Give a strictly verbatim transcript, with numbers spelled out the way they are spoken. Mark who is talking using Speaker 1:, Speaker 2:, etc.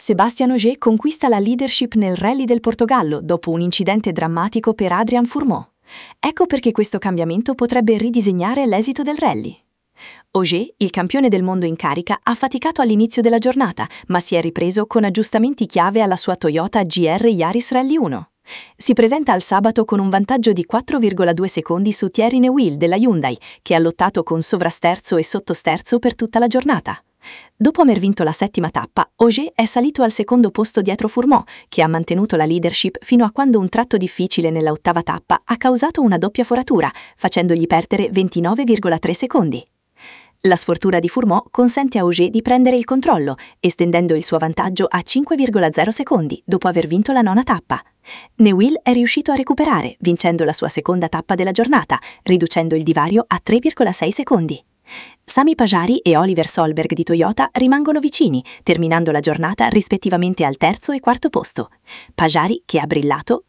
Speaker 1: Sébastien Ogier conquista la leadership nel Rally del Portogallo dopo un incidente drammatico per Adrian Fourmont. Ecco perché questo cambiamento potrebbe ridisegnare l'esito del rally. Ogier, il campione del mondo in carica, ha faticato all'inizio della giornata, ma si è ripreso con aggiustamenti chiave alla sua Toyota G R Yaris Rally uno. Si presenta al sabato con un vantaggio di quattro virgola due secondi su Thierry Neuville della Hyundai, che ha lottato con sovrasterzo e sottosterzo per tutta la giornata. Dopo aver vinto la settima tappa, Ogier è salito al secondo posto dietro Fourmont, che ha mantenuto la leadership fino a quando un tratto difficile nella ottava tappa ha causato una doppia foratura, facendogli perdere ventinove virgola tre secondi. La sfortuna di Fourmont consente a Ogier di prendere il controllo, estendendo il suo vantaggio a cinque virgola zero secondi dopo aver vinto la nona tappa. Neuville è riuscito a recuperare, vincendo la sua seconda tappa della giornata, riducendo il divario a tre virgola sei secondi. Sami Pajari e Oliver Solberg di Toyota rimangono vicini, terminando la giornata rispettivamente al terzo e quarto posto. Pajari, che ha brillato,